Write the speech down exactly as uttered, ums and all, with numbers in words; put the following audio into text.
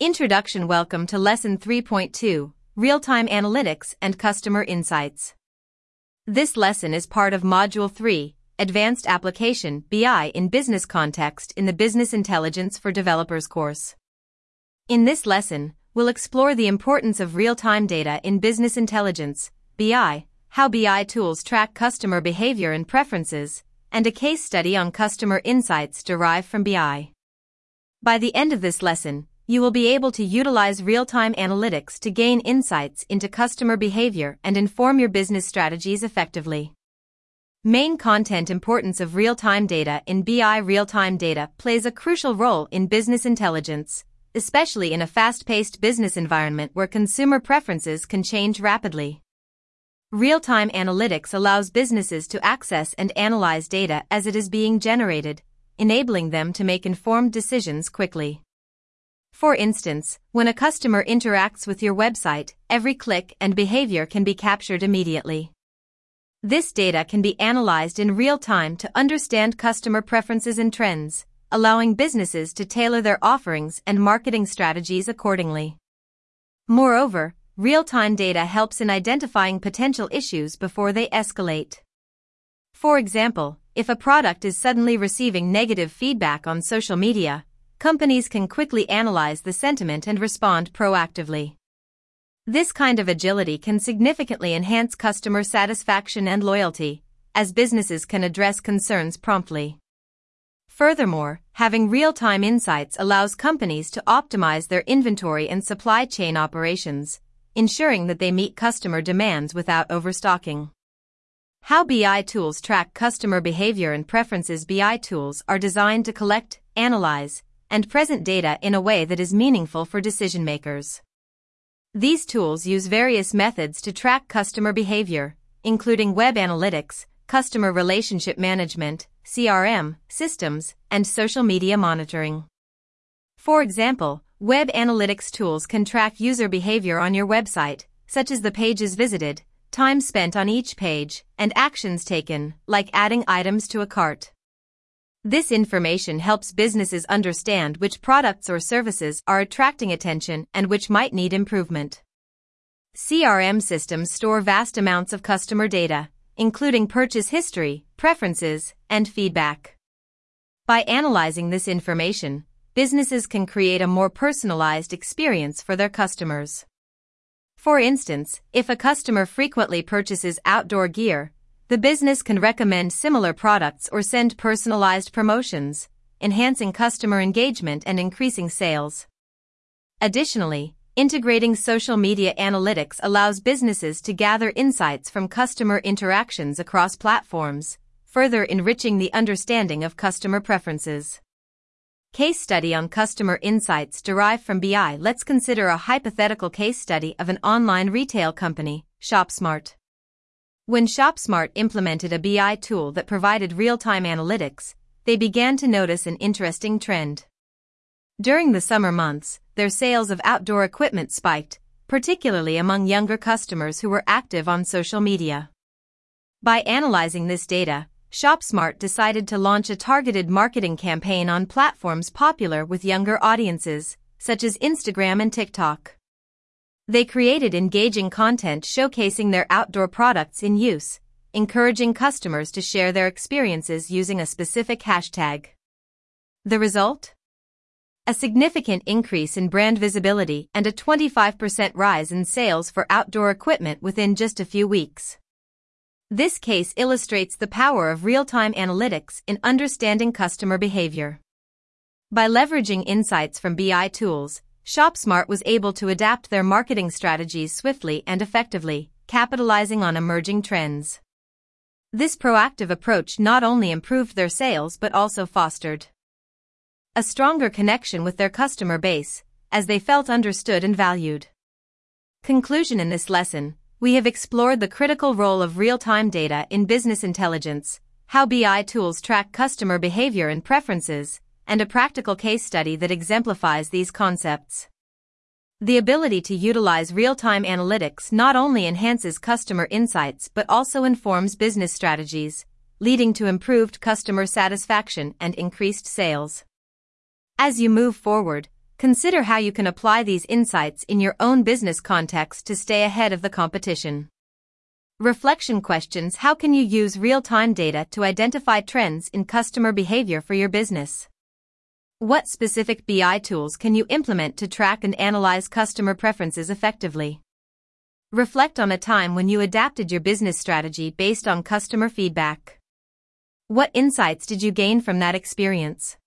Introduction. Welcome to Lesson three point two, Real-Time Analytics and Customer Insights. This lesson is part of Module three, Advanced Application B I in Business Context in the Business Intelligence for Developers course. In this lesson, we'll explore the importance of real-time data in business intelligence, B I, how B I tools track customer behavior and preferences, and a case study on customer insights derived from B I. By the end of this lesson, you will be able to utilize real-time analytics to gain insights into customer behavior and inform your business strategies effectively. Main content. Importance of real-time data in B I. Real-time data plays a crucial role in business intelligence, especially in a fast-paced business environment where consumer preferences can change rapidly. Real-time analytics allows businesses to access and analyze data as it is being generated, enabling them to make informed decisions quickly. For instance, when a customer interacts with your website, every click and behavior can be captured immediately. This data can be analyzed in real time to understand customer preferences and trends, allowing businesses to tailor their offerings and marketing strategies accordingly. Moreover, real-time data helps in identifying potential issues before they escalate. For example, if a product is suddenly receiving negative feedback on social media, companies can quickly analyze the sentiment and respond proactively. This kind of agility can significantly enhance customer satisfaction and loyalty, as businesses can address concerns promptly. Furthermore, having real-time insights allows companies to optimize their inventory and supply chain operations, ensuring that they meet customer demands without overstocking. How B I tools track customer behavior and preferences. B I tools are designed to collect, analyze, and present data in a way that is meaningful for decision makers. These tools use various methods to track customer behavior, including web analytics, customer relationship management, C R M, systems, and social media monitoring. For example, web analytics tools can track user behavior on your website, such as the pages visited, time spent on each page, and actions taken, like adding items to a cart. This information helps businesses understand which products or services are attracting attention and which might need improvement. C R M systems store vast amounts of customer data, including purchase history, preferences, and feedback. By analyzing this information, businesses can create a more personalized experience for their customers. For instance, if a customer frequently purchases outdoor gear, the business can recommend similar products or send personalized promotions, enhancing customer engagement and increasing sales. Additionally, integrating social media analytics allows businesses to gather insights from customer interactions across platforms, further enriching the understanding of customer preferences. Case study on customer insights derived from B I. Let's consider a hypothetical case study of an online retail company, ShopSmart. When ShopSmart implemented a B I tool that provided real-time analytics, they began to notice an interesting trend. During the summer months, their sales of outdoor equipment spiked, particularly among younger customers who were active on social media. By analyzing this data, ShopSmart decided to launch a targeted marketing campaign on platforms popular with younger audiences, such as Instagram and TikTok. They created engaging content showcasing their outdoor products in use, encouraging customers to share their experiences using a specific hashtag. The result? A significant increase in brand visibility and a twenty-five percent rise in sales for outdoor equipment within just a few weeks. This case illustrates the power of real-time analytics in understanding customer behavior. By leveraging insights from B I tools, ShopSmart was able to adapt their marketing strategies swiftly and effectively, capitalizing on emerging trends. This proactive approach not only improved their sales but also fostered a stronger connection with their customer base, as they felt understood and valued. Conclusion. In this lesson, we have explored the critical role of real-time data in business intelligence, how B I tools track customer behavior and preferences, and a practical case study that exemplifies these concepts. The ability to utilize real-time analytics not only enhances customer insights but also informs business strategies, leading to improved customer satisfaction and increased sales. As you move forward, Consider how you can apply these insights in your own business context to stay ahead of the competition. Reflection questions: how can you use real-time data to identify trends in customer behavior for your business? What specific B I tools can you implement to track and analyze customer preferences effectively? Reflect on a time when you adapted your business strategy based on customer feedback. What insights did you gain from that experience?